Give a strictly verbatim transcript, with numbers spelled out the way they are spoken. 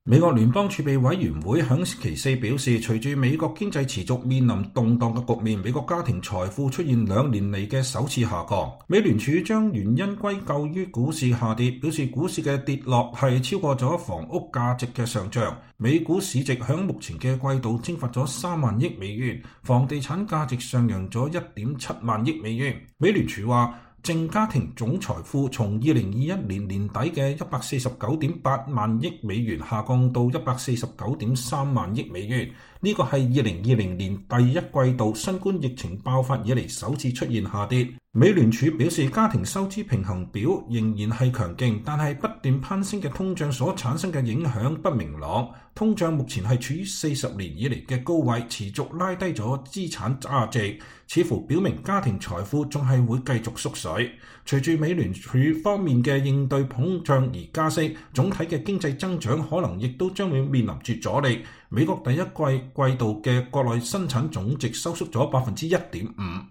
美國聯邦儲備委員會響星期四表示，隨住美國經濟持續面臨動盪嘅局面，美國家庭財富出現兩年嚟嘅首次下降。美聯儲將原因歸咎於股市下跌，表示股市嘅跌落係超過咗房屋價值嘅上漲。美股市值響目前嘅季度蒸發咗三萬億美元，房地產價值上揚咗一點七萬億美元。美聯儲話，淨家庭總財富從二零二一年年底嘅一百四十九點八萬億美元下降到一百四十九點三萬億美元，呢個係二零二零年第一季度新冠疫情爆發以嚟首次出現下跌。美聯儲表示，家庭收支平衡表仍然係強勁，但係不斷攀升嘅通脹所產生嘅影響不明朗。通脹目前係處於四十年以嚟嘅高位，持續拉低咗資產價值，似乎表明家庭財富仲係會繼續縮水。隨住美聯儲方面嘅應對通脹而加息，總體嘅經濟增長可能亦都將會面臨住阻力。美國第一季季度嘅國內生產總值收縮咗百分之一點五。